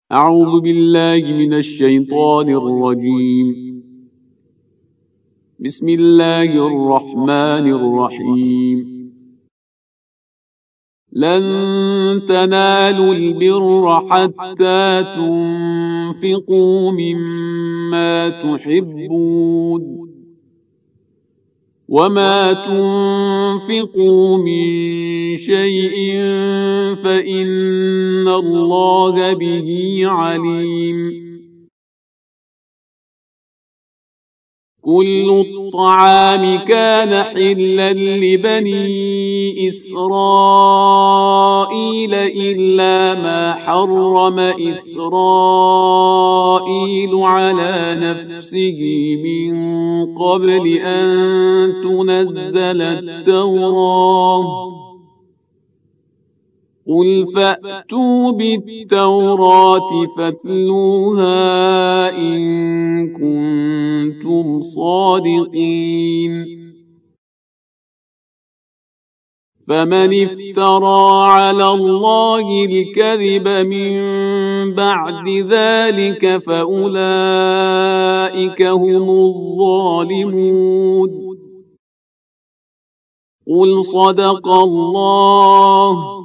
أعوذ بالله من الشيطان الرجيم. بسم الله الرحمن الرحيم. لن تنالوا البر حتى تنفقوا مما تحبون وما تنفقوا من شيء فإن الله به عليم. كل الطعام كان حلا لبني إسرائيل إلا ما حرم إسرائيل على نفسه من قبل أن تنزل التوراة. قل فأتوا بالتوراة فاتلوها إن كنتم صادقين. فمن افترى على الله الكذب من بعد ذلك فأولئك هم الظالمون. قل صدق الله.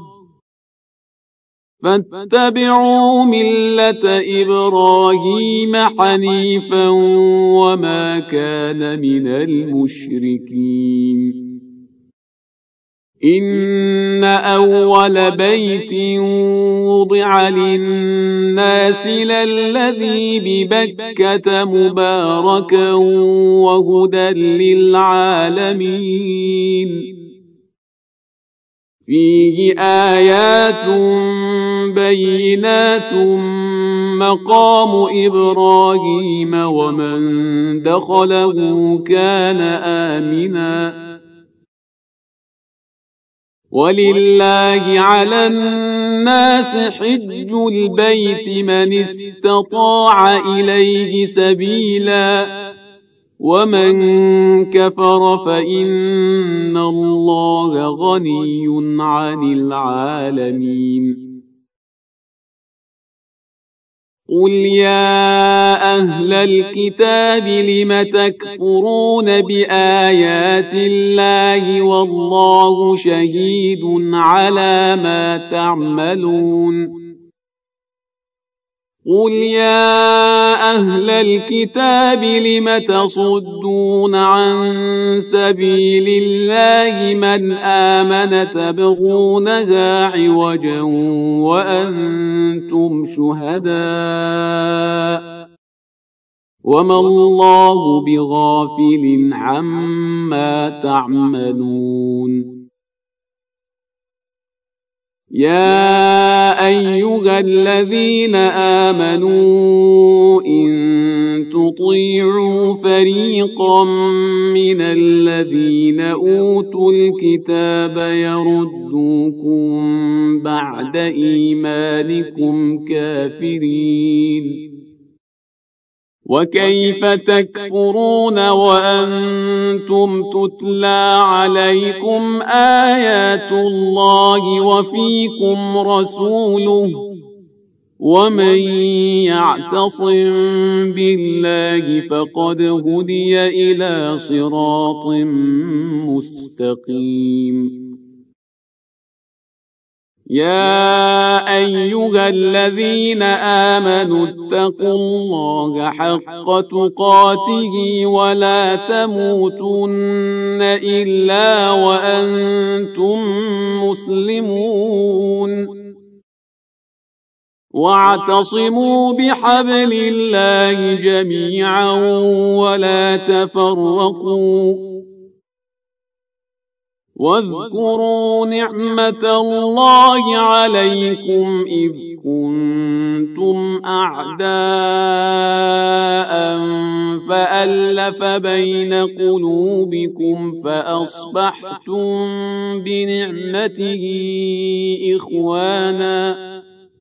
فاتبعوا ملة إبراهيم حنيفا وما كان من المشركين. إن أول بيت وضع للناس للذي ببكة مباركا وهدى للعالمين. فيه آيات بينات مقام إبراهيم ومن دخله كان آمنا. ولله على الناس حج البيت من استطاع إليه سبيلا ومن كفر فإن الله غني عن العالمين. قل يا أهل الكتاب لم تكفرون بآيات الله والله شهيد على ما تعملون. قل يا أهل الكتاب لم تصدون عن سبيل الله من آمن تبغونها عوجا وأنتم شهداء وما الله بغافل عما تعملون. يا أيها الذين آمنوا إن تطيعوا فريقا من الذين أوتوا الكتاب يردوكم بعد إيمانكم كافرين. وكيف تكفرون وأنتم تتلى عليكم آيات الله وفيكم رسوله ومن يعتصم بالله فقد هدي إلى صراط مستقيم. يا أيها الذين آمنوا اتقوا الله حق تقاته ولا تموتن إلا وأنتم مسلمون. واعتصموا بحبل الله جميعا ولا تفرقوا. واذكروا نعمة الله عليكم إذ كنتم أعداء فألف بين قلوبكم فأصبحتم بنعمته إخوانا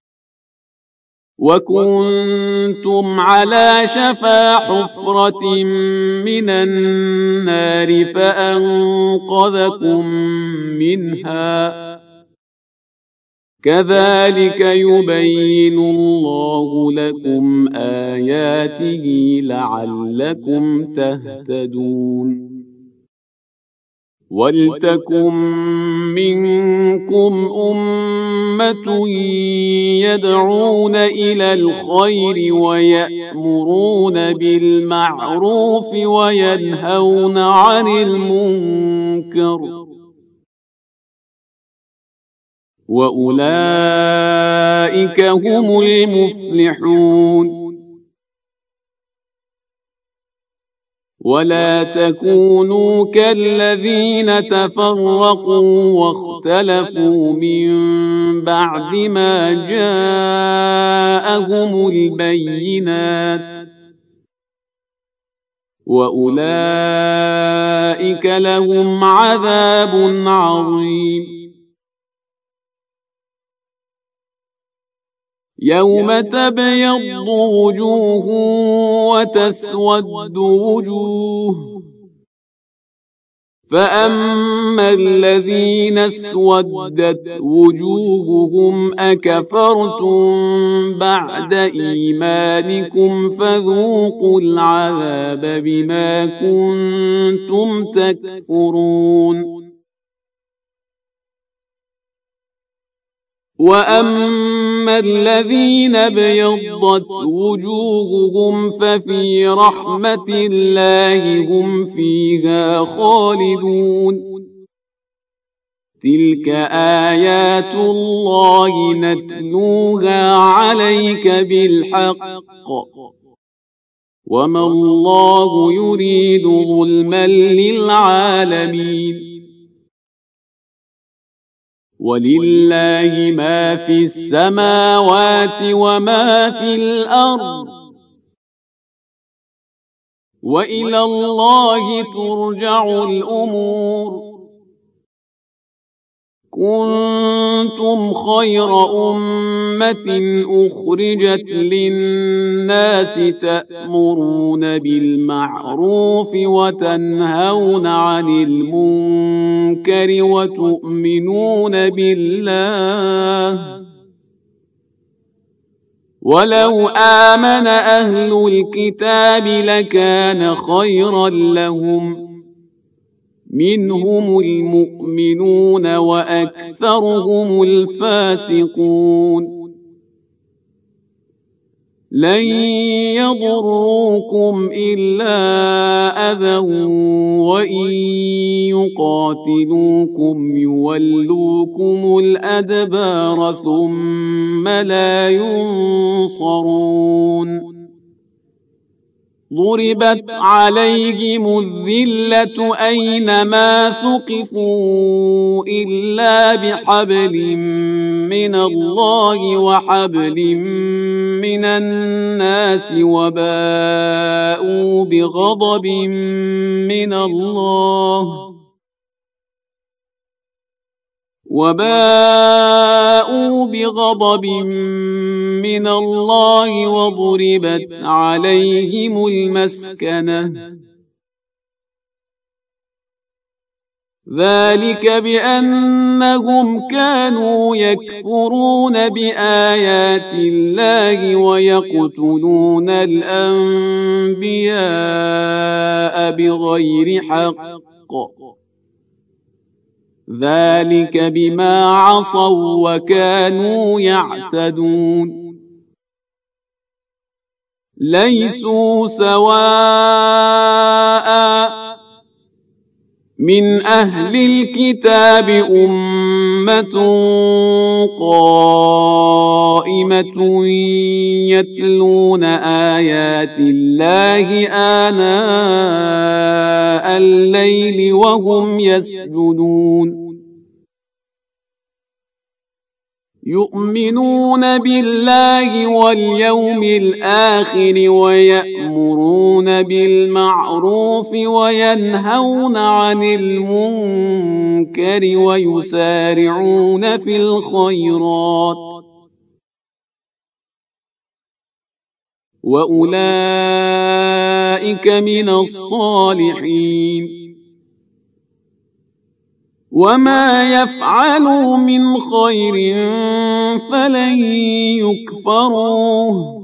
وكنتم على شفا حفرة من النار فأنقذكم منها كذلك يبين الله لكم آياته لعلكم تهتدون ولتكن منكم أمة يدعون إلى الخير ويأمرون بالمعروف وينهون عن المنكر وأولئك هم المفلحون ولا تكونوا كالذين تفرقوا واختلفوا من بعد ما جاءهم البينات وأولئك لهم عذاب عظيم يوم تبيض وجوه وتسود وجوه فأما الذين اسودت وجوههم أكفرتم بعد إيمانكم فذوقوا العذاب بما كنتم تكفرون وأما الذين ابيضت وجوههم ففي رحمة الله هم فيها خالدون تلك آيات الله نتلوها عليك بالحق وما الله يريد ظلما للعالمين ولله ما في السماوات وما في الأرض وإلى الله ترجع الأمور كنتم خير أمة أخرجت للناس تأمرون بالمعروف وتنهون عن المنكر وتؤمنون بالله ولو آمن أهل الكتاب لكان خيرا لهم منهم المؤمنون وأكثرهم الفاسقون لن يضروكم إلا أذى وإن يقاتلوكم يولوكم الأدبار ثم لا ينصرون ضربت عليهم الذلة أينما ثقفوا إلا بحبل من الله وحبل من الناس وباءوا بغضب من الله وضربت عليهم المسكنة ذلك بأنهم كانوا يكفرون بآيات الله ويقتلون الأنبياء بغير حق ذلك بما عصوا وكانوا يعتدون ليسوا سواء من أهل الكتاب أمة قائمة يتلون آيات الله آناء الليل وهم يسجدون يؤمنون بالله واليوم الآخر ويأمرون بالمعروف وينهون عن المنكر ويسارعون في الخيرات وأولئك من الصالحين وما يفعلوا من خير فلن يكفروه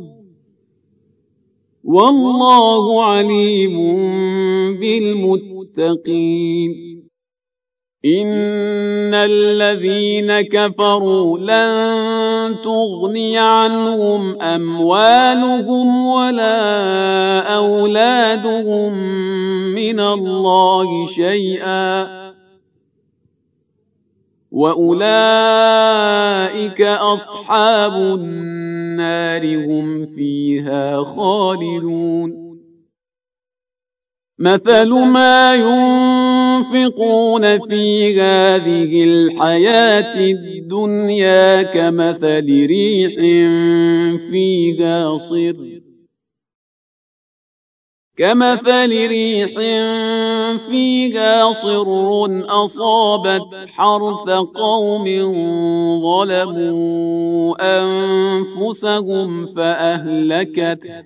والله عليم بالمتقين إن الذين كفروا لن تغني عنهم أموالهم ولا أولادهم من الله شيئا وأولئك أصحاب النار هم فيها خالدون مثل ما ينفقون في هذه الحياة الدنيا كمثل ريح فيها صر أصابت حرث قوم ظلموا أنفسهم فأهلكته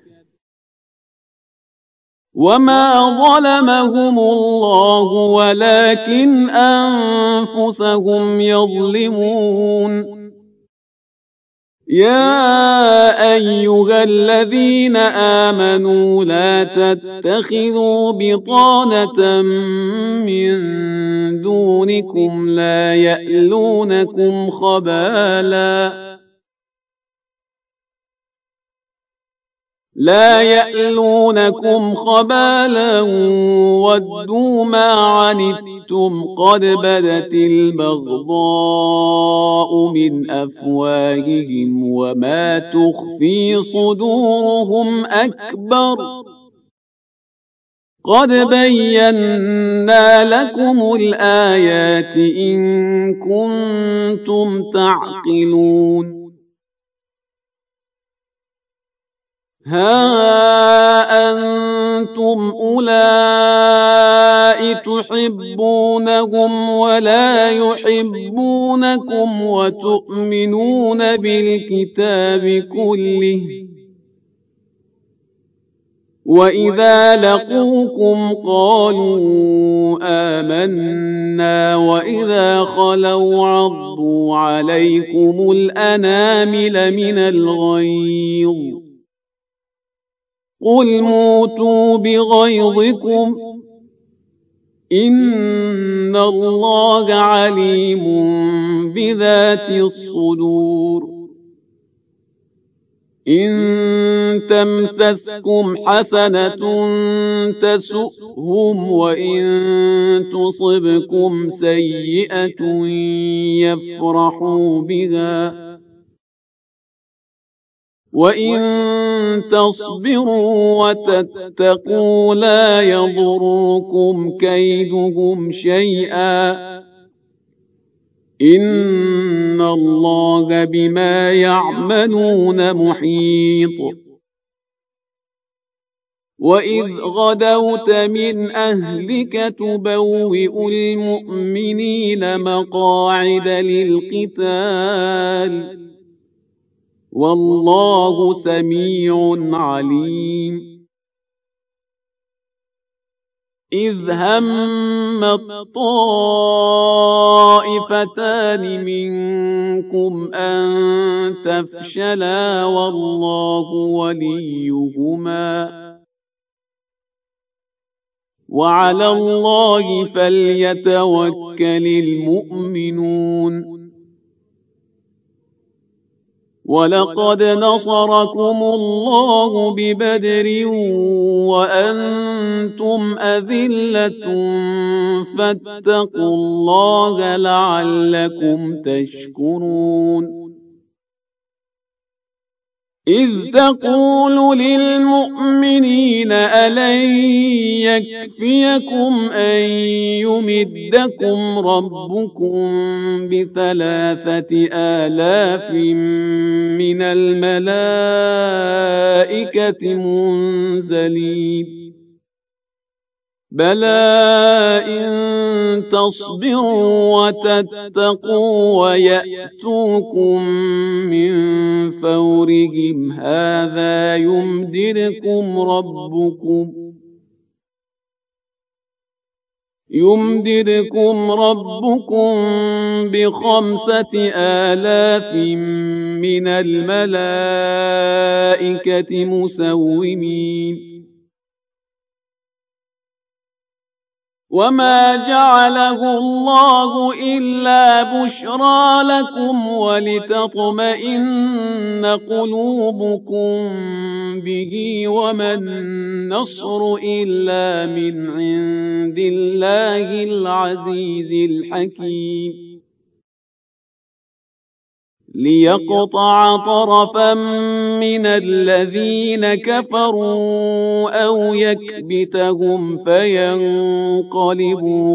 وما ظلمهم الله ولكن أنفسهم يظلمون يا أيها الذين آمنوا لا تتخذوا بطانة من دونكم لا يألونكم خبالا ودوا ما عنتم قد بدت البغضاء من أفواههم وما تخفي صدورهم أكبر قد بينا لكم الآيات إن كنتم تعقلون ها أنتم أولئك تحبونهم ولا يحبونكم وتؤمنون بالكتاب كله وإذا لقوكم قالوا آمنا وإذا خلوا عضوا عليكم الأنامل من الغيظ قل موتوا بغيظكم إن الله عليم بذات الصدور إن تمسسكم حسنة تسؤهم وإن تصبكم سيئة يفرحوا بها وإن تصبروا وتتقوا لا يضركم كيدهم شيئا إن الله بما يعملون محيط وإذ غدوت من أهلك تبوئ المؤمنين مقاعد للقتال والله سميع عليم إذ هم الطائفتان منكم أن تفشلا والله وليهما وعلى الله فليتوكل المؤمنون ولقد نصركم الله ببدر وأنتم أذلة فاتقوا الله لعلكم تشكرون إذ تقول للمؤمنين ألن يكفيكم أن يمدكم ربكم ب3,000 من الملائكة منزلين بلى إن تصبروا وتتقوا ويأتوكم من فورهم هذا يمددكم ربكم ب5,000 من الملائكة مسومين وما جعله الله إلا بشرى لكم ولتطمئن قلوبكم به وما النصر إلا من عند الله العزيز الحكيم ليقطع طرفا من الذين كفروا أو يكبتهم فينقلبوا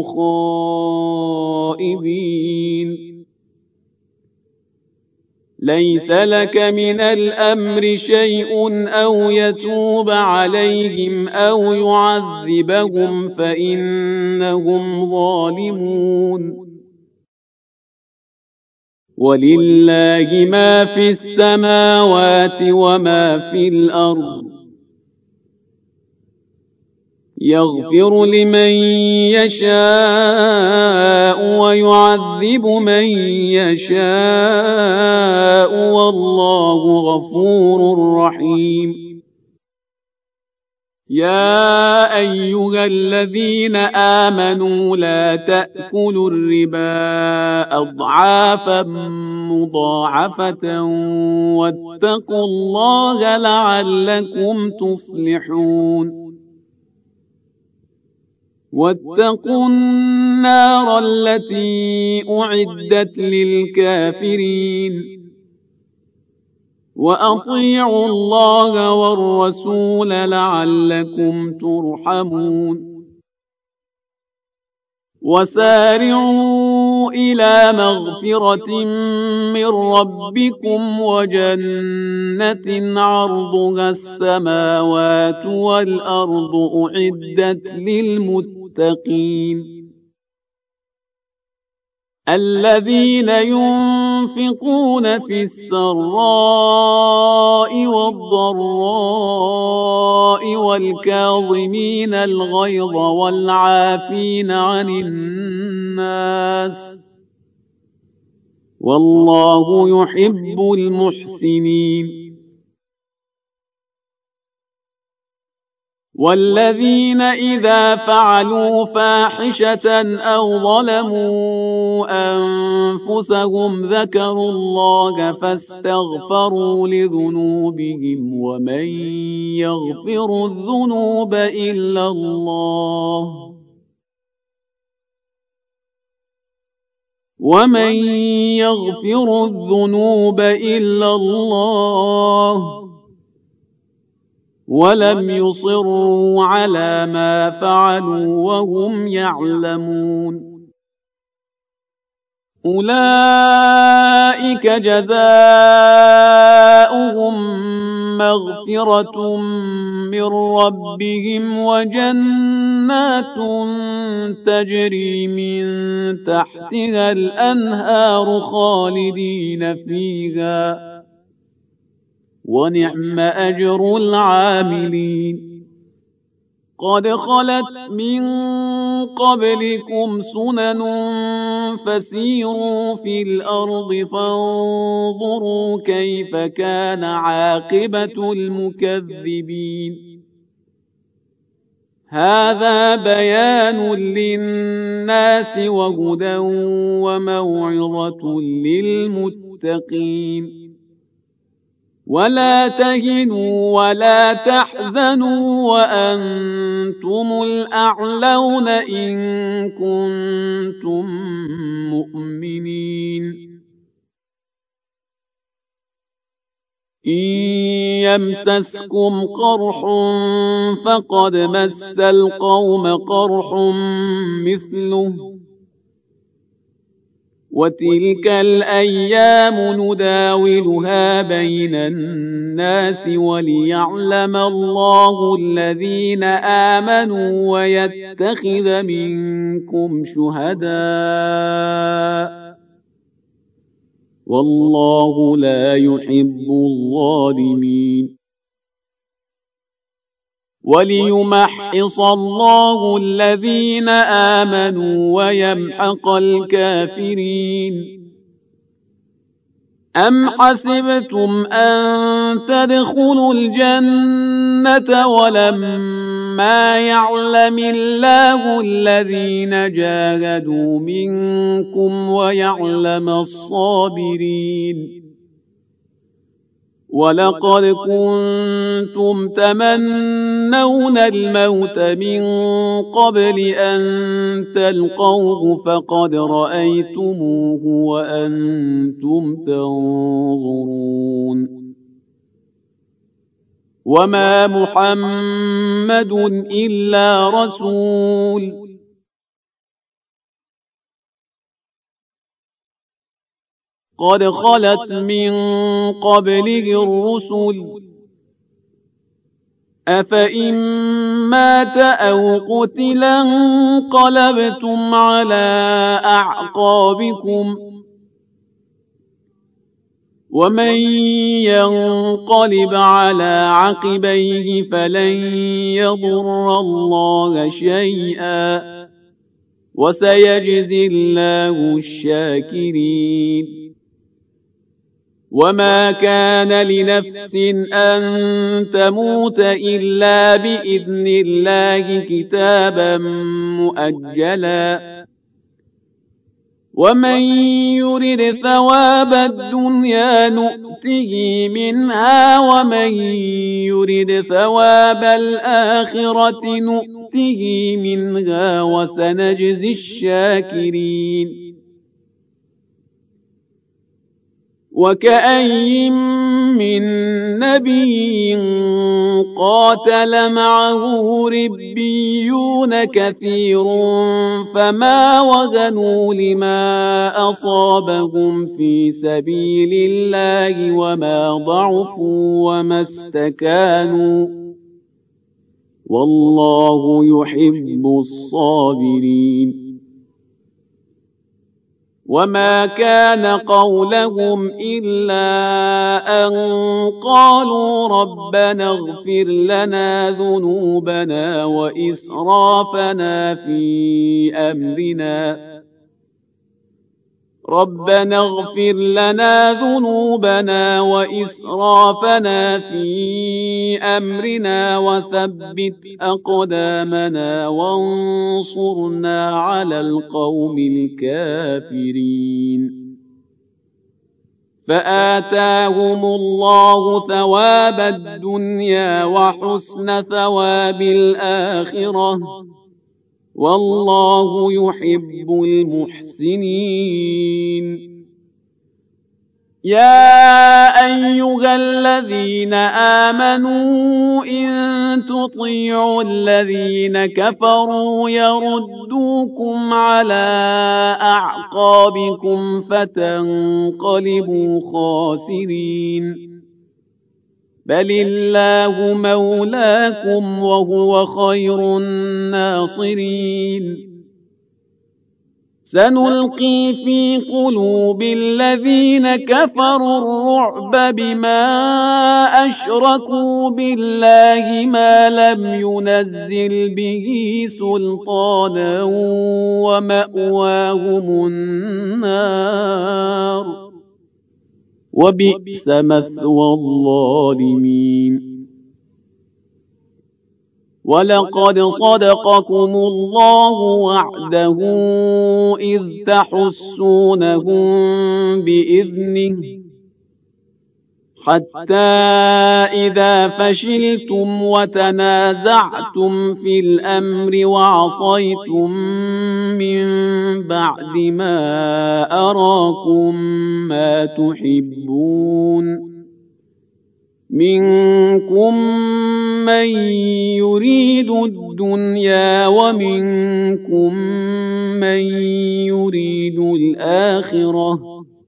خائبين ليس لك من الأمر شيء أو يتوب عليهم أو يعذبهم فإنهم ظالمون ولله ما في السماوات وما في الأرض يغفر لمن يشاء ويعذب من يشاء والله غفور رحيم يا أيها الذين آمنوا لا تأكلوا الربا أضعافا مضاعفة واتقوا الله لعلكم تفلحون واتقوا النار التي أعدت للكافرين وأطيعوا الله والرسول لعلكم ترحمون وسارعوا إلى مغفرة من ربكم وجنة عرضها السماوات والأرض أعدت للمتقين الذين ينفقون في السراء والضراء والكاظمين الغيظ والعافين عن الناس والله يحب المحسنين والذين إذا فعلوا فاحشة أو ظلموا أنفسهم ذكروا الله فاستغفروا لذنوبهم ومن يغفر الذنوب إلا الله ولم يصروا على ما فعلوا وهم يعلمون أولئك جزاؤهم مغفرة من ربهم وجنات تجري من تحتها الأنهار خالدين فيها ونعم أجر العاملين قد خلت من قبلكم سنن فسيروا في الأرض فانظروا كيف كان عاقبة المكذبين هذا بيان للناس وهدى وموعظة للمتقين ولا تهنوا ولا تحزنوا وأنتم الأعلون إن كنتم مؤمنين إن يمسسكم قرح فقد مس القوم قرح مثله وتلك الأيام نداولها بين الناس وليعلم الله الذين آمنوا ويتخذ منكم شهداء والله لا يحب الظالمين وليمحص الله الذين آمنوا ويمحق الكافرين. أم حسبتم أن تدخلوا الجنة ولما يعلم الله الذين جاهدوا منكم ويعلم الصابرين؟ ولقد كنتم تمنون الموت من قبل أن تلقوه فقد رأيتموه وأنتم تنظرون. وما محمد إلا رسول قد خلت من قبله الرسل أفإن مات أو قتل انقلبتم على أعقابكم ومن ينقلب على عقبيه فلن يضر الله شيئا وسيجزي الله الشاكرين. وما كان لنفس أن تموت إلا بإذن الله كتابا مؤجلا ومن يرد ثواب الدنيا نؤته منها ومن يرد ثواب الآخرة نؤته منها وسنجزي الشاكرين. وكأين من نبي قاتل معه ربيون كثير فما وهنوا لما أصابهم في سبيل الله وما ضعفوا وما استكانوا والله يحب الصابرين. وما كان قولهم إلا أن قالوا ربنا اغفر لنا ذنوبنا وإسرافنا في أمرنا ربنا اغفر لنا ذنوبنا وإسرافنا في أمرنا وثبت أقدامنا وانصرنا على القوم الكافرين. فآتاهم الله ثواب الدنيا وحسن ثواب الآخرة والله يحب المحسنين. يا أيها الذين آمنوا إن تطيعوا الذين كفروا يردوكم على أعقابكم فتنقلبوا خاسرين. بل الله مولاكم وهو خير الناصرين. سنلقي في قلوب الذين كفروا الرعب بما أشركوا بالله ما لم ينزل به سلطانا ومأواهم النار وبئس مثوى الظالمين. ولقد صدقكم الله وعده إذ تحسونهم بإذنه حتى إذا فشلتم وتنازعتم في الأمر وعصيتم من بعد ما أراكم ما تحبون منكم من يريد الدنيا ومنكم من يريد الآخرة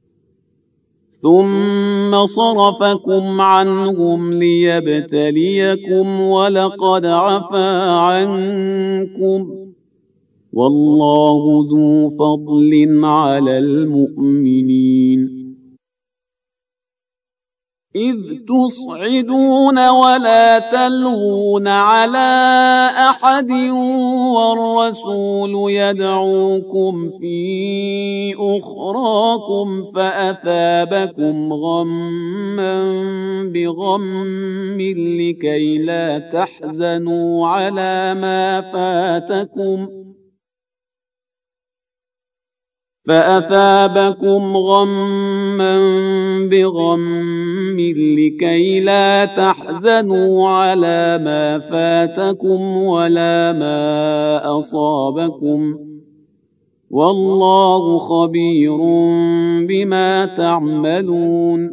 ثم صرفكم عنهم ليبتليكم ولقد عفا عنكم والله ذو فضل على المؤمنين. إذ تصعدون ولا تلوون على أحد والرسول يدعوكم في أخراكم فأثابكم غما بغم لكي لا تحزنوا على ما فاتكم فأثابكم غما بغم لكي لا تحزنوا على ما فاتكم ولا ما أصابكم والله خبير بما تعملون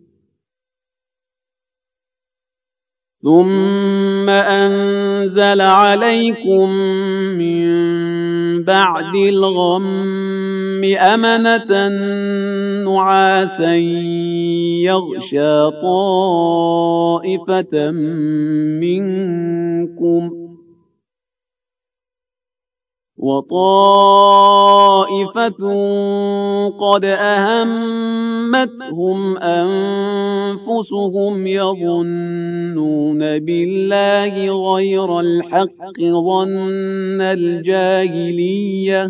ثم أنزل عليكم من بعد الغم أمنة نعاسا يغشى طائفة منكم وطائفة قد أهمتهم أنفسهم يظنون بالله غير الحق ظن الجاهلية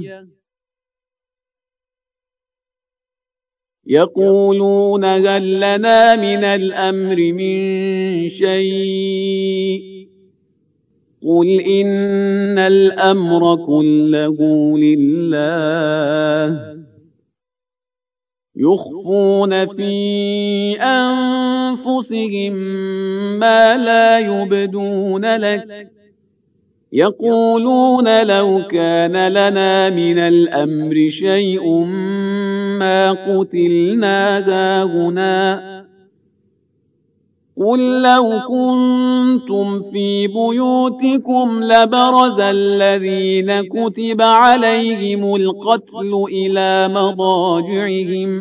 يقولون هل لنا من الأمر من شيء قل إن الأمر كله لله يخفون في أنفسهم ما لا يبدون لك يقولون لو كان لنا من الأمر شيء ما قتلنا هاهنا قل لو كنتم في بيوتكم لبرز الذين كتب عليهم القتل إلى مضاجعهم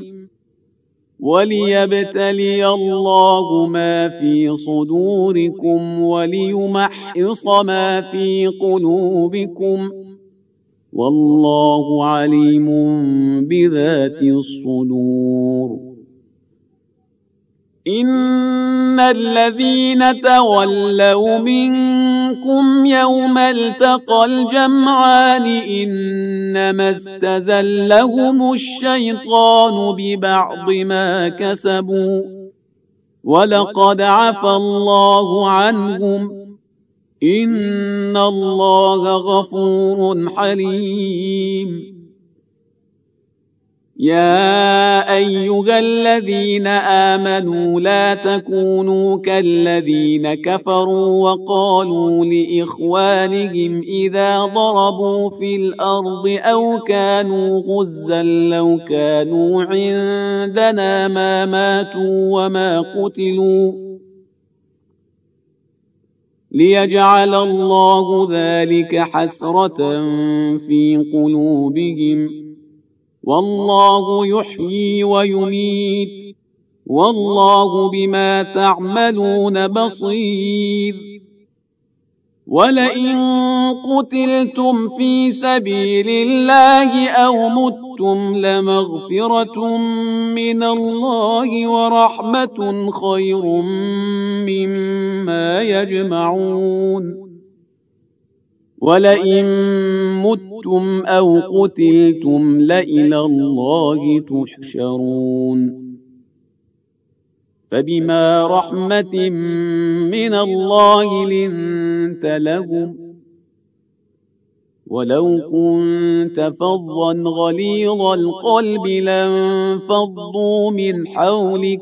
وليبتلي الله ما في صدوركم وليمحص ما في قلوبكم والله عليم بذات الصدور إن الذين تولوا منكم يوم التقى الجمعان إنما استزلهم الشيطان ببعض ما كسبوا ولقد عفى الله عنهم إن الله غفور حليم يا أيها الذين آمنوا لا تكونوا كالذين كفروا وقالوا لإخوانهم إذا ضربوا في الأرض أو كانوا غزا لو كانوا عندنا ما ماتوا وما قتلوا ليجعل الله ذلك حسرة في قلوبهم والله يحيي ويميت والله بما تعملون بصير ولئن قتلتم في سبيل الله أو متم لمغفرة من الله ورحمة خير مما يجمعون ولئن متم أو قتلتم لإلى الله تحشرون فبما رحمة من الله لنت لهم ولو كنت فظا غليظ القلب لانفضوا من حولك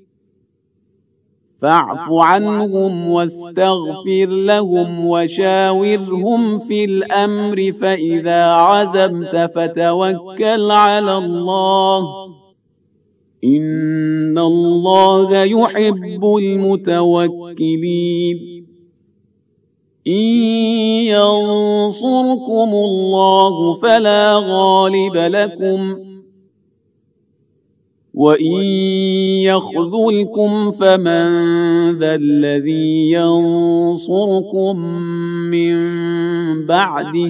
فاعف عنهم واستغفر لهم وشاورهم في الأمر فإذا عزمت فتوكل على الله إن الله يحب المتوكلين إن ينصركم الله فلا غالب لكم وإن يخذلكم فمن ذا الذي ينصركم من بعده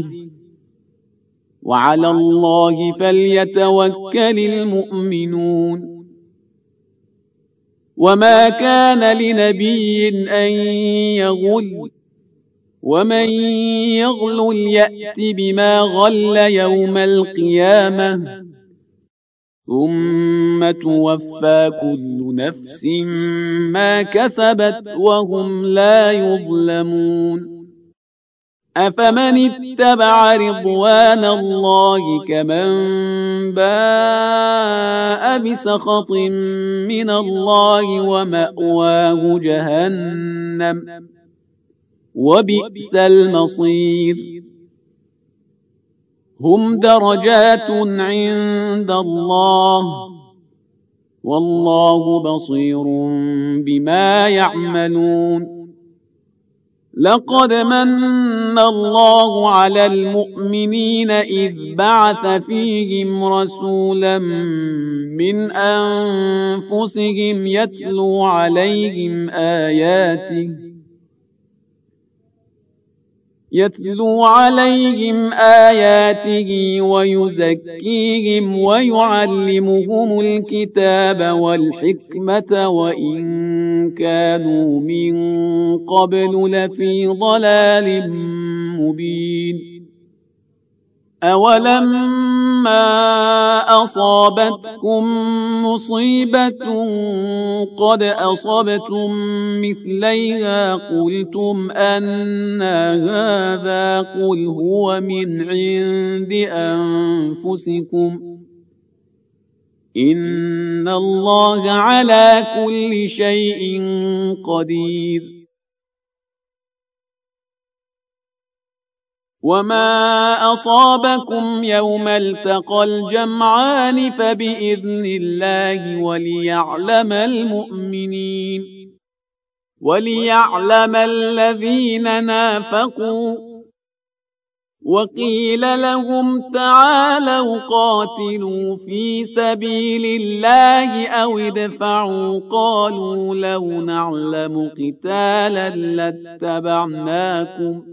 وعلى الله فليتوكل المؤمنون وما كان لنبي أن يغل ومن يغل يأت بما غل يوم القيامة ثم توفى كل نفس ما كسبت وهم لا يظلمون أفمن اتبع رضوان الله كمن باء بسخط من الله ومأواه جهنم وبئس المصير هم درجات عند الله والله بصير بما يعملون لقد من الله على المؤمنين إذ بعث فيهم رسولا من أنفسهم يتلو عليهم آياته ويزكيهم ويعلمهم الكتاب والحكمة وإن كانوا من قبل لفي ضلال مبين أولما أصابتكم مصيبة قد أصبتم مثليها قلتم أنى هذا قل هو من عند أنفسكم إن الله على كل شيء قدير وما أصابكم يوم التقى الجمعان فبإذن الله وليعلم الذين نافقوا وقيل لهم تعالوا قاتلوا في سبيل الله أو ادفعوا قالوا لو نعلم قتالا لاتبعناكم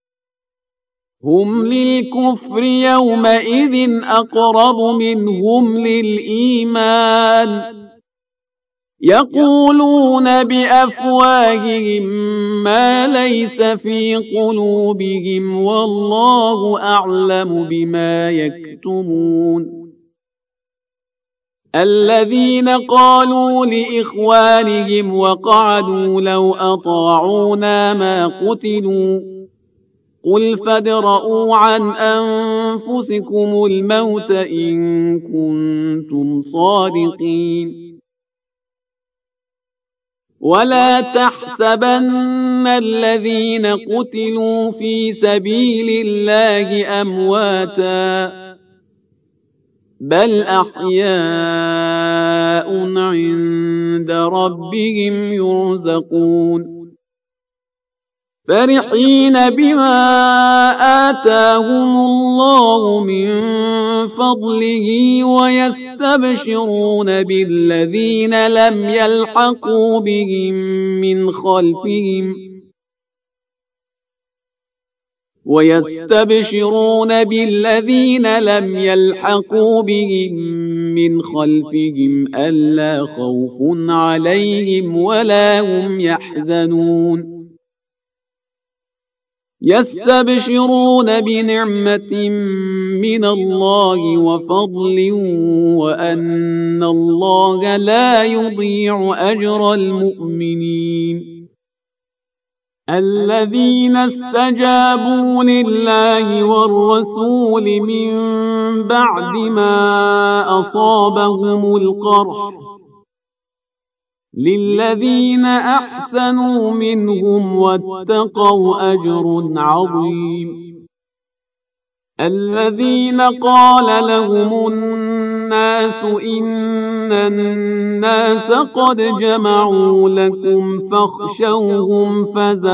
هم للكفر يومئذ أقرب منهم للإيمان يقولون بأفواههم ما ليس في قلوبهم والله أعلم بما يكتمون الذين قالوا لإخوانهم وقعدوا لو أطاعونا ما قتلوا قل فادرءوا عن أنفسكم الموت إن كنتم صادقين ولا تحسبن الذين قتلوا في سبيل الله أمواتا بل أحياء عند ربهم يرزقون فرحين بما آتاهم الله من فضله ويستبشرون بالذين لم يلحقوا بهم من خلفهم ألا خوف عليهم ولا هم يحزنون يستبشرون بنعمة من الله وفضل وأن الله لا يضيع أجر المؤمنين الذين استجابوا لله والرسول من بعد ما أصابهم القرح للذين أحسنوا منهم واتقوا أجر عظيم الذين قال لهم الناس إن الناس قد جمعوا لكم فاخشوهم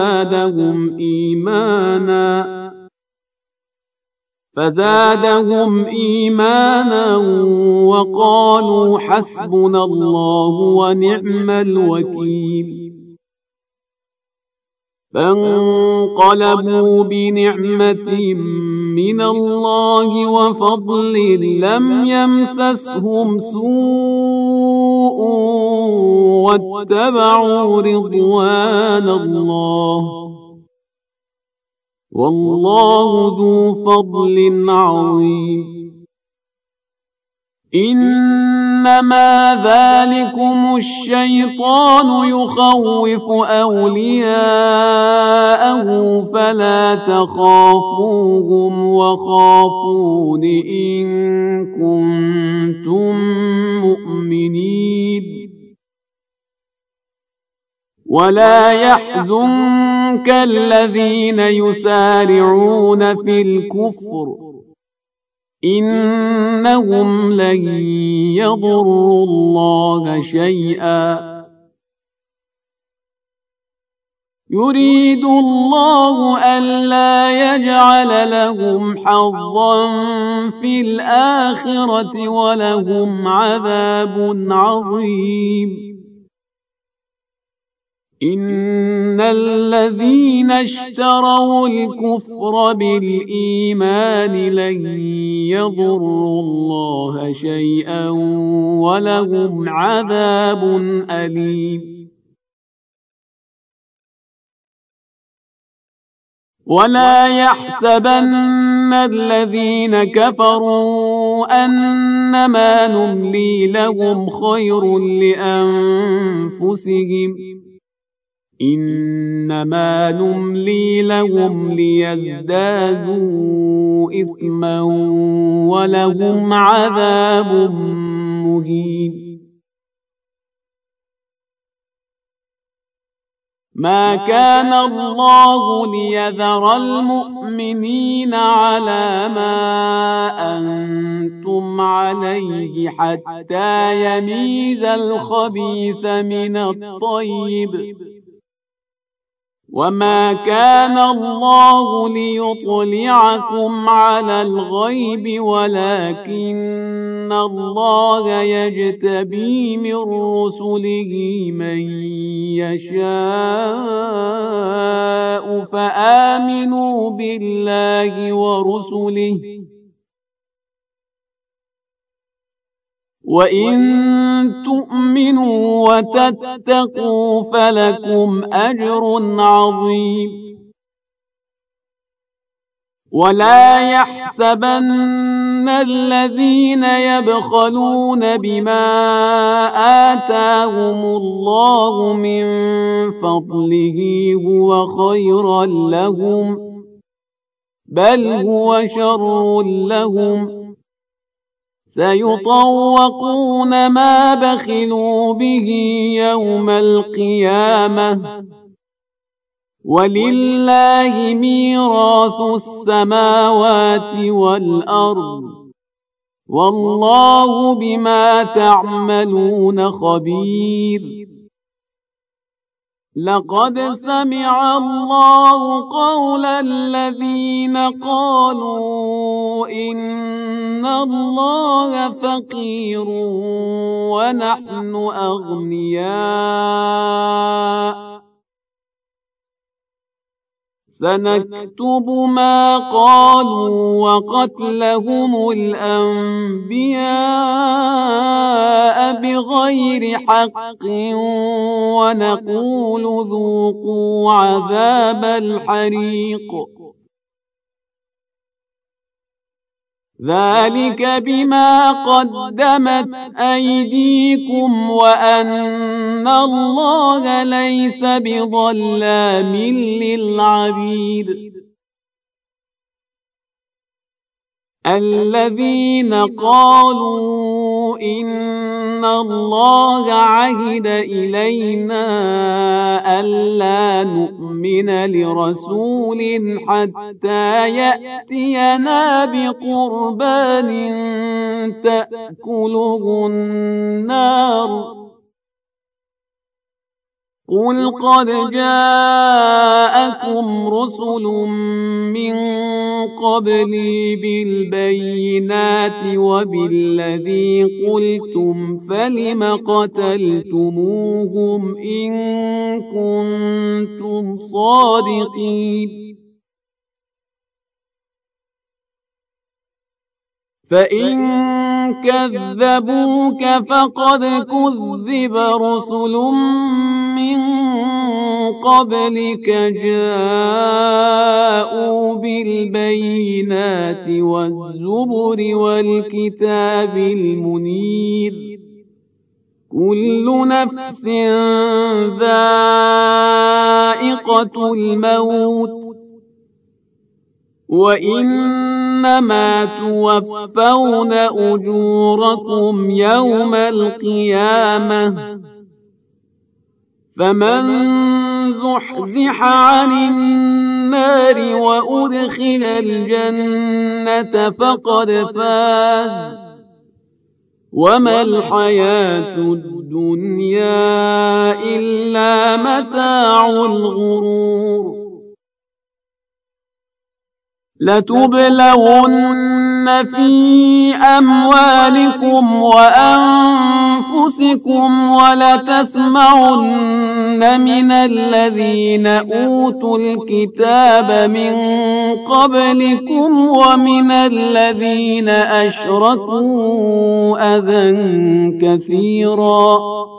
فزادهم إيمانا وقالوا حسبنا الله ونعم الوكيل فانقلبوا بنعمة من الله وفضل لم يمسسهم سوء واتبعوا رضوان الله والله ذو فضل عظيم إنما ذلكم الشيطان يخوف أولياءه فلا تخافوهم وخافون إن كنتم مؤمنين ولا يحزنك الذين يسارعون في الكفر إنهم لن يضروا الله شيئا يريد الله ألا يجعل لهم حظا في الآخرة ولهم عذاب عظيم إن الذين اشتروا الكفر بالإيمان لن يضروا الله شيئا ولهم عذاب أليم ولا يحسبن الذين كفروا أنما نملي لهم خير لأنفسهم إنما نملي لهم ليزدادوا إثما ولهم عذاب مهين ما كان الله ليذر المؤمنين على ما أنتم عليه حتى يميز الخبيث من الطيب وما كان الله ليطلعكم على الغيب ولكن الله يجتبي من رسله من يشاء فآمنوا بالله ورسله وإن تؤمنوا وتتقوا فلكم أجر عظيم ولا يحسبن الذين يبخلون بما آتاهم الله من فضله هو خيرا لهم بل هو شر لهم سيطوقون ما بخلوا به يوم القيامة ولله ميراث السماوات والأرض والله بما تعملون خبير لقد سمع الله قول الذين قالوا إن الله فقير ونحن أغنياء سنكتب ما قالوا وقتلهم الأنبياء بغير حق ونقول ذوقوا عذاب الحريق ذلك بما قدمت أيديكم وأن الله ليس بظلام للعبيد الذين قالوا إن الله عهد إلينا ألا نؤمن لرسول حتى يأتينا بقربان تأكله النار قل قد جاءكم رسل من قبلي بالبينات وبالذي قلتم فلم قتلتموهم إن كنتم صادقين. فإن كذبوك فقد كذب رسل من قبلك جاءوا بالبينات والزبر والكتاب المنير كل نفس ذائقة الموت وإنما توفون أجوركم يوم القيامة فمن زحزح عن النار وأدخل الجنة فقد فاز وما الحياة الدنيا إلا متاع الغرور لتبلغن في أموالكم وأنفسكم ولتسمعن من الذين أوتوا الكتاب من قبلكم ومن الذين أشركوا أذى كثيرا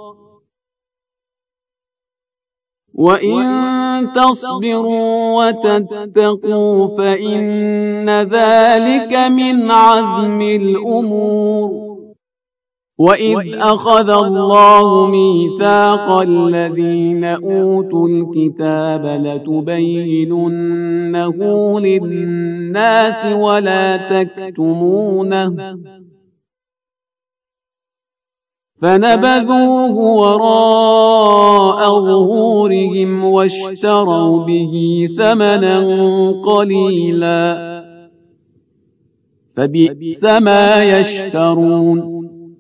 وإن تصبروا وتتقوا فإن ذلك من عزم الأمور وإذ أخذ الله ميثاق الذين أوتوا الكتاب لتبيننه للناس ولا تكتمونه فنبذوه وراء ظهورهم واشتروا به ثمنا قليلا فبئس ما يشترون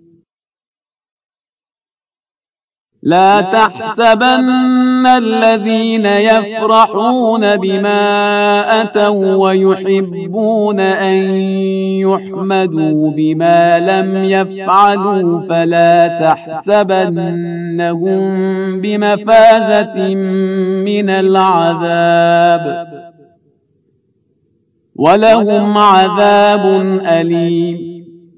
لا تحسبن الذين يفرحون بما أتوا ويحبون أن يحمدوا بما لم يفعلوا فلا تحسبنهم بمفازة من العذاب ولهم عذاب أليم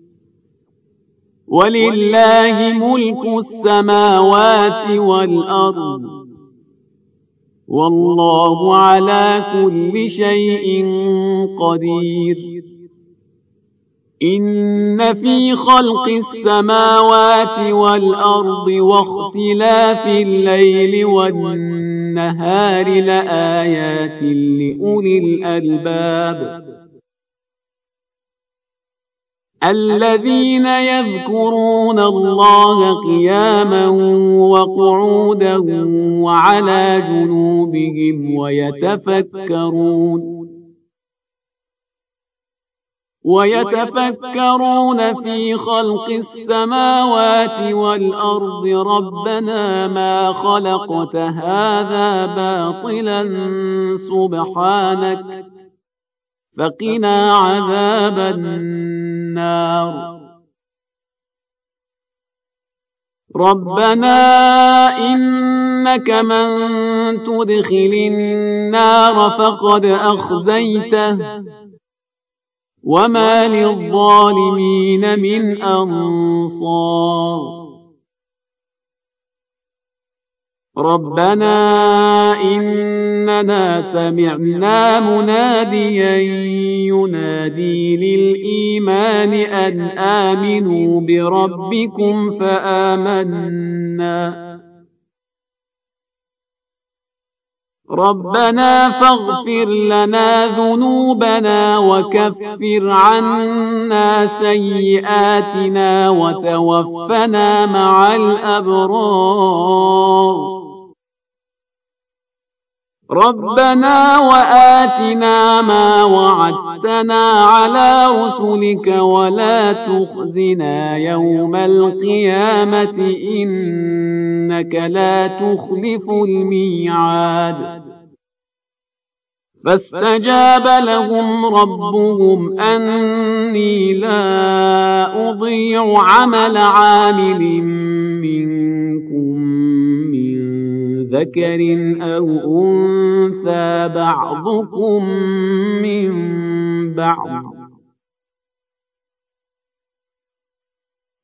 ولله ملك السماوات والأرض والله على كل شيء قدير إن في خلق السماوات والأرض واختلاف الليل والنهار لآيات لأولي الألباب الذين يذكرون الله قياما وقعودا وعلى جنوبهم ويتفكرون في خلق السماوات والأرض ربنا ما خلقت هذا باطلا سبحانك فقنا عذاب النار ربنا إنك من تدخل النار فقد أخزيته وما للظالمين من أنصار ربنا إننا سمعنا مناديا ينادي للإيمان أن آمنوا بربكم فآمنا ربنا فاغفر لنا ذنوبنا وكفر عنا سيئاتنا وتوفنا مع الأبرار ربنا وآتنا ما وعدتنا على رسلك ولا تخزنا يوم القيامة إنك لا تخلف الميعاد فاستجاب لهم ربهم أني لا أضيع عمل عامل منكم من ذكر أو أنثى بعضكم من بعض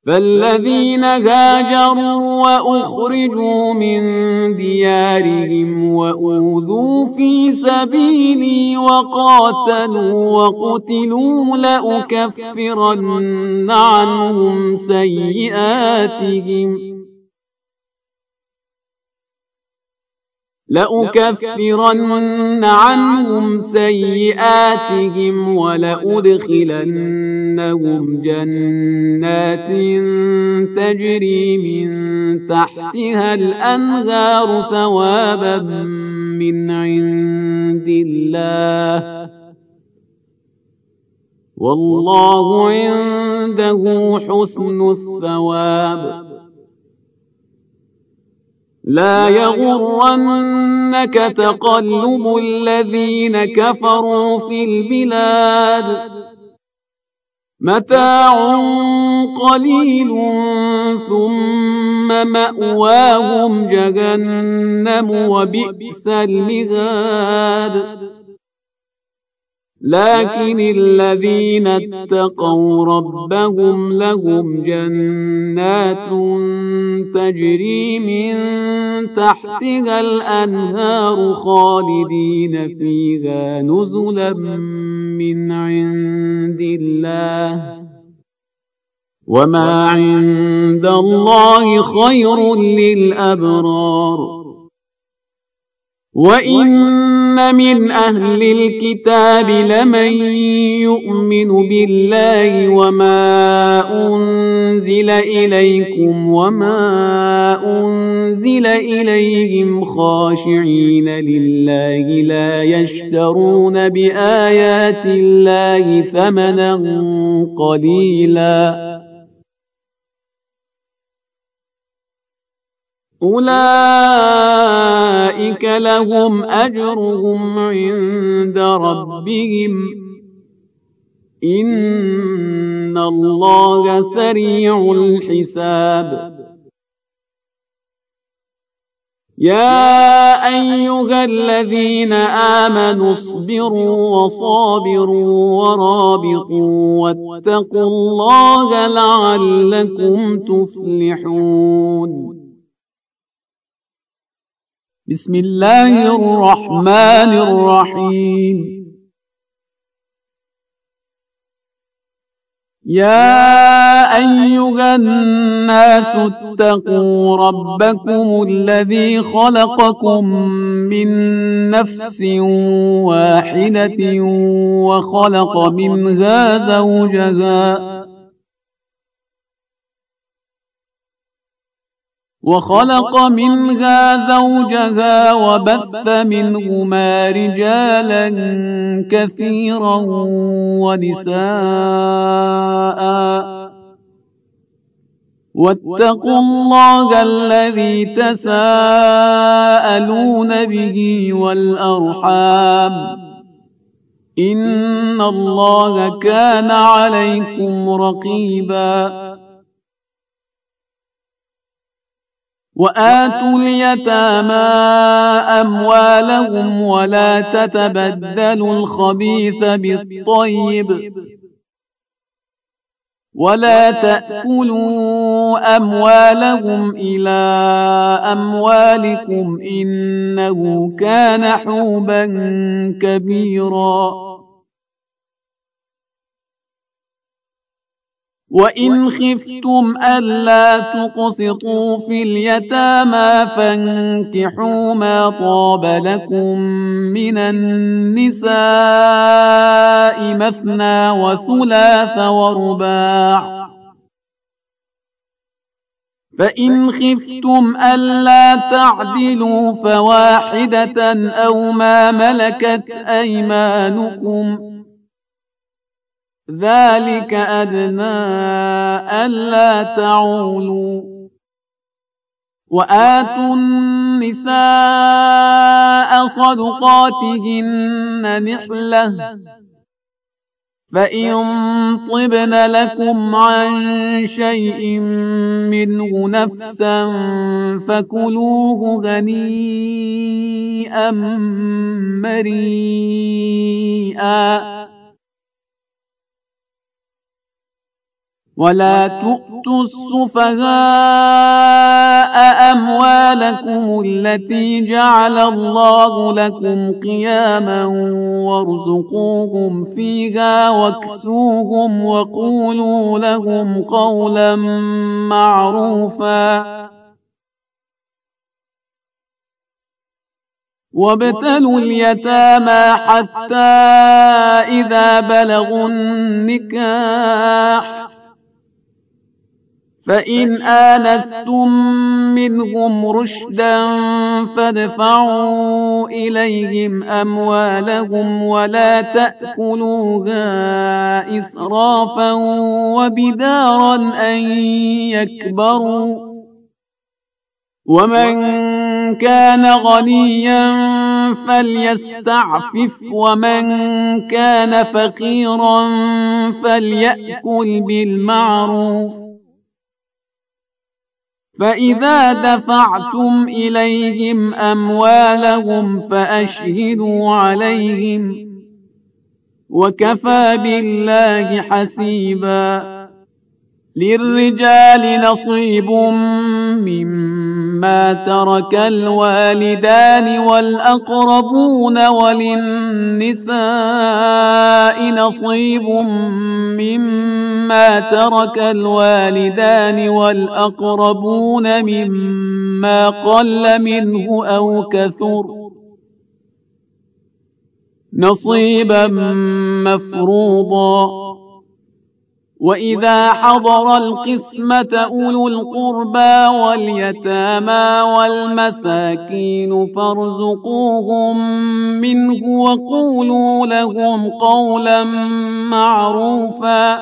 فالذين هاجروا وأخرجوا من ديارهم وأوذوا في سبيلي وقاتلوا وقتلوا لأكفرن عنهم سيئاتهم ولأدخلنهم جنات تجري من تحتها الأنهار ثوابا من عند الله والله عنده حسن الثواب. لا يغرنك تقلب الذين كفروا في البلاد متاع قليل ثم مأواهم جهنم وبئس المهاد. لكن الذين اتقوا ربهم لهم جنات تجري من تحتها الأنهار خالدين فيها نزلا من عند الله وما عند الله خير للأبرار. وإن من أهل الكتاب لمن يؤمن بالله وما أنزل إليكم وما أنزل إليهم خاشعين لله لا يشترون بآيات الله ثمنا قليلا أولئك لهم أجرهم عند ربهم إن الله سريع الحساب. يا أيها الذين آمنوا اصبروا وصابروا ورابطوا واتقوا الله لعلكم تفلحون. بسم الله الرحمن الرحيم. يا أيها الناس اتقوا ربكم الذي خلقكم من نفس واحدة وخلق منها زوجها وبث منهما رجالا كثيرا ونساء واتقوا الله الذي تساءلون به والأرحام إن الله كان عليكم رقيبا. وآتوا اليتامى أموالهم ولا تتبدلوا الخبيث بالطيب ولا تأكلوا أموالهم إلى أموالكم إنه كان حوبا كبيرا. وإن خفتم ألا تقسطوا في اليتامى فانكحوا ما طاب لكم من النساء مثنى وثلاث ورباع فإن خفتم ألا تعدلوا فواحدة أو ما ملكت أيمانكم ذلك أدنى ألا تعولوا. وآتوا النساء صدقاتهن نحلة فإن طبن لكم عن شيء منه نفسا فكلوه هنيئا مريئا. ولا تؤتوا السفهاء أموالكم التي جعل الله لكم قياما وارزقوهم فيها واكسوهم وقولوا لهم قولا معروفا وابتلوا اليتامى حتى إذا بلغوا النكاح فإن آنستم منهم رشدا فادفعوا إليهم أموالهم ولا تأكلوها إسرافا وبدارا أن يكبروا ومن كان غنيا فليستعفف ومن كان فقيرا فليأكل بالمعروف فإذا دفعتم إليهم أموالهم فأشهدوا عليهم وكفى بالله حسيبا للرجال نصيب مما ترك الوالدان والأقربون وللنساء نصيب مما ترك الوالدان والأقربون مما قل منه أو كثر نصيبا مفروضا وإذا حضر القسمة أولو القربى واليتامى والمساكين فارزقوهم منه وقولوا لهم قولا معروفا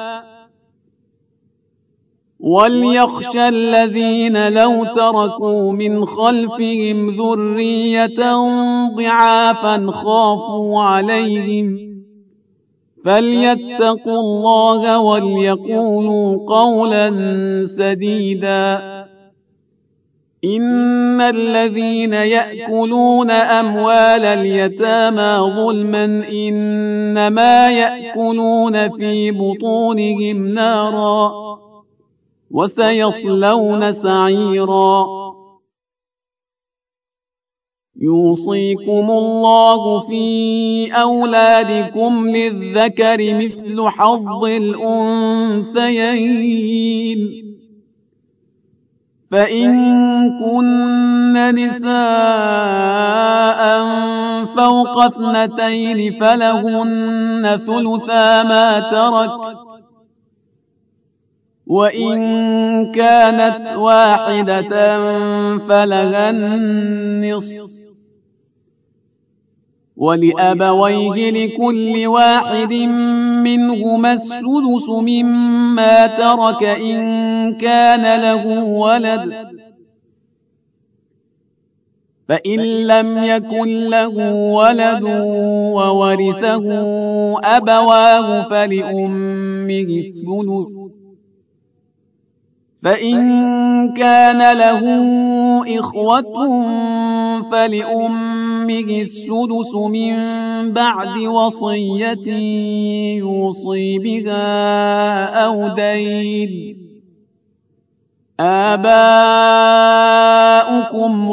وليخشى الذين لو تركوا من خلفهم ذرية ضعافا خافوا عليهم فليتقوا الله وليقولوا قولا سديدا إن الذين يأكلون أموال اليتامى ظلما إنما يأكلون في بطونهم نارا وسيصلون سعيرا يوصيكم الله في أولادكم للذكر مثل حظ الأنثيين فإن كن نساء فوق 2 فلهن ثلثا ما ترك وإن كانت واحدة فلها النصف ولأبويه لكل واحد منهما السدس مما ترك إن كان له ولد فإن لم يكن له ولد وورثه أبواه فلأمه الثلث فإن كان له إخوة فلأمه السدس من بعد وصية يوصي بها أو دين آباؤكم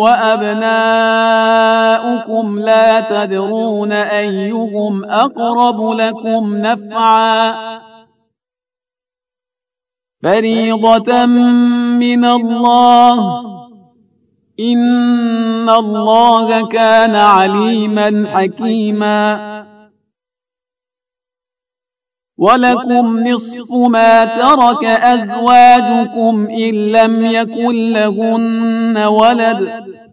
وأبناؤكم لا تدرون أيهم أقرب لكم نفعا فريضة من الله إن الله كان عليما حكيما ولكم نصف ما ترك أزواجكم إن لم يكن لهن ولد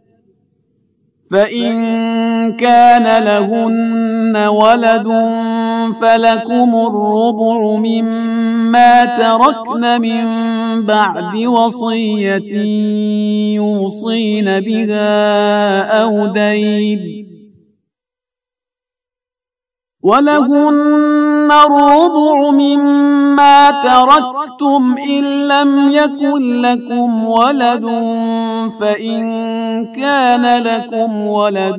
فإن كان لهن ولد فلكم الربع مما تركن من بعد وصية يوصين بها أو دين ولهن الربع مما تركتم إن لم يكن لكم ولد فإن كان لكم ولد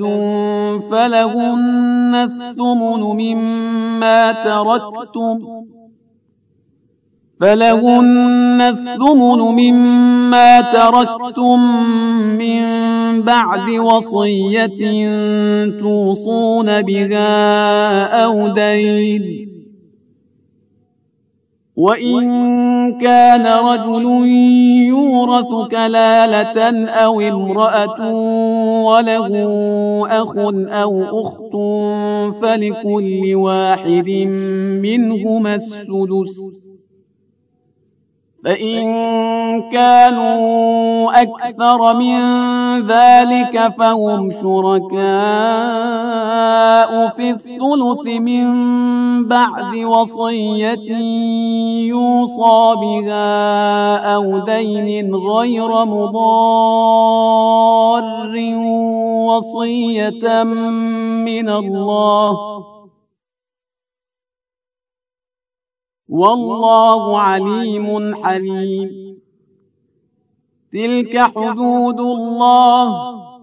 فلهن الثمن مما تركتم فلهن الثمن مما تركتم من بعد وصية توصون بها أو دين. وإن كان رجل يورث كلالة أو امرأة وله أخ أو أخت فلكل واحد منهما السدس، فإن كانوا أكثر من ذلك فهم شركاء في الثلث من بعد وصية يوصى بها أو دين غير مضار وصية من الله، والله عليم حليم. تلك حدود الله،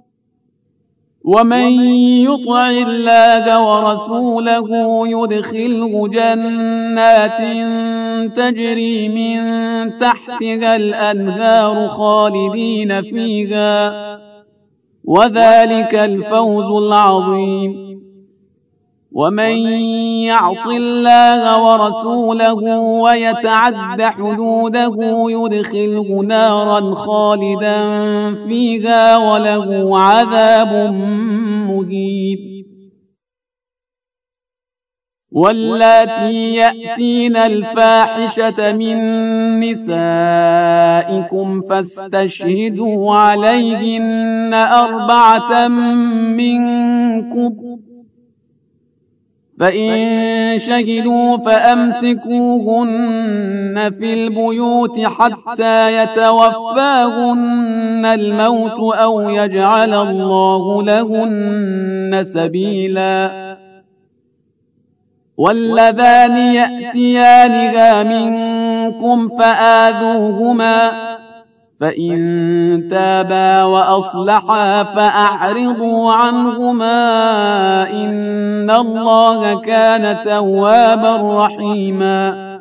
ومن يطع الله ورسوله يدخله جنات تجري من تحتها الأنهار خالدين فيها، وذلك الفوز العظيم. ومن يعص الله ورسوله ويتعد حدوده يدخله نارا خالدا فيها وله عذاب مهين. واللاتي يأتين الفاحشة من نسائكم فاستشهدوا عليهن 4 منكم، فإن شهدوا فأمسكوهن في البيوت حتى يتوفاهن الموت أو يجعل الله لهن سبيلا. واللذان يأتيانها منكم فآذوهما، فإن تابا وأصلحا فأعرضوا عنهما إن الله كان توابا رحيما.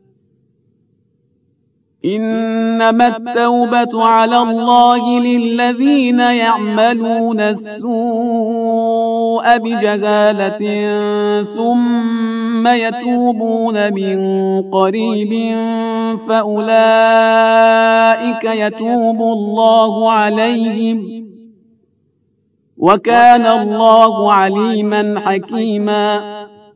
إنما التوبة على الله للذين يعملون السوء بجهالة ثم يتوبون من قريب فأولئك يتوب الله عليهم، وكان الله عليما حكيما.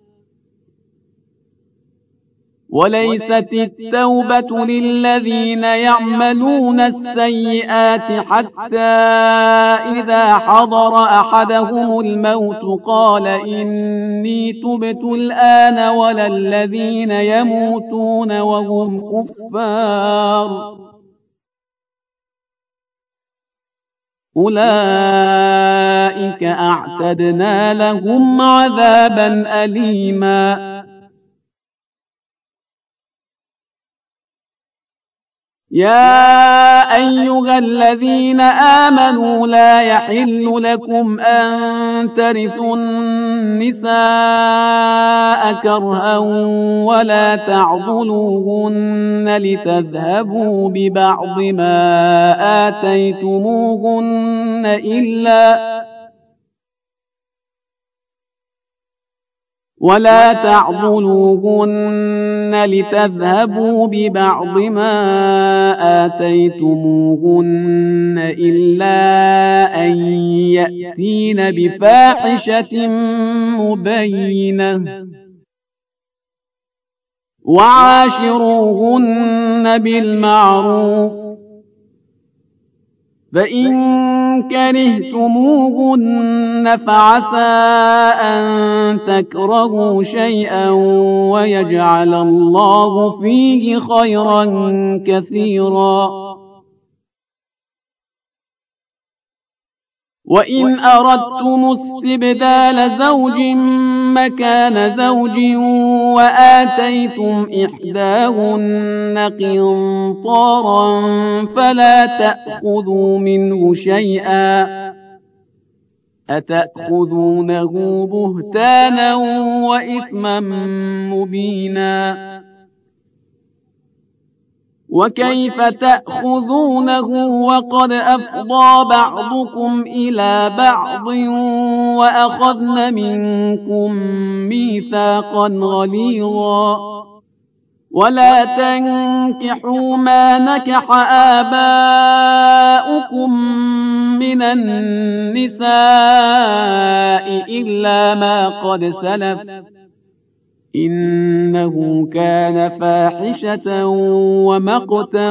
وليست التوبة للذين يعملون السيئات حتى إذا حضر أحدهم الموت قال إني تبت الآن، ولا الذين يموتون وهم كفار أولئك أعتدنا لهم عذابا أليما. يا أيها الذين آمنوا لا يحل لكم أن ترثوا النساء كرها ولا تعضلوهن لتذهبوا ببعض ما آتيتموهن إلا أن يأتين بفاحشة مبينة، وعاشروهن بالمعروف، فإن كرهتموهن فعسى أن تكرهوا شيئا ويجعل الله فيه خيرا كثيرا. وإن أردتم استبدال زوج مكان زوج وآتيتم إحداهن قنطارا فلا تأخذوا منه شيئا، أتأخذونه بهتانا وإثما مبينا. وكيف تأخذونه وقد أفضى بعضكم إلى بعض وأخذن منكم ميثاقا غليظا ولا تنكحوا ما نكح آباؤكم من النساء إلا ما قد سلف إنه كان فاحشة ومقتا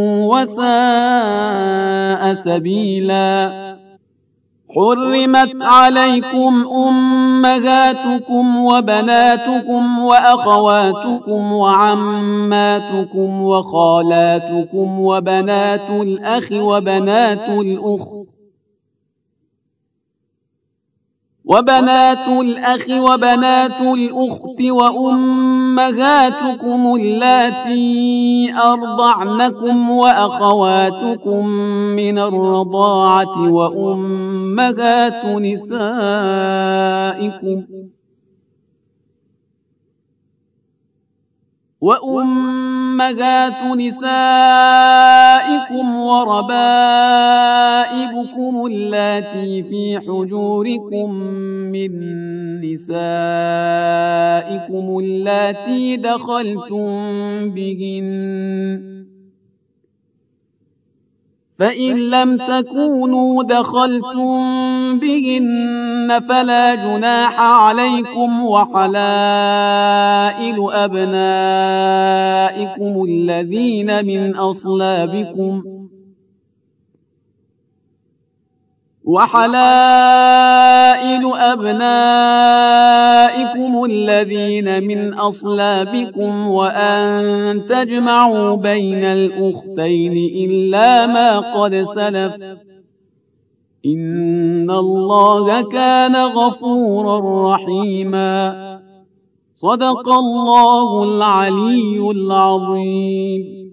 وساء سبيلا حرمت عليكم أمهاتكم وبناتكم وأخواتكم وعماتكم وخالاتكم وبنات الأخ وبنات الأخت وأمهاتكم اللاتي أرضعنكم وأخواتكم من الرضاعة وأمهات نسائكم وربائبكم اللاتي في حجوركم من نسائكم اللاتي دخلتم بهن فإن لم تكونوا دخلتم بهن فلا جناح عليكم وحلائل أبنائكم الذين من أصلابكم وأن تجمعوا بين الأختين إلا ما قد سلف إن الله كان غفورا رحيما صدق الله العلي العظيم.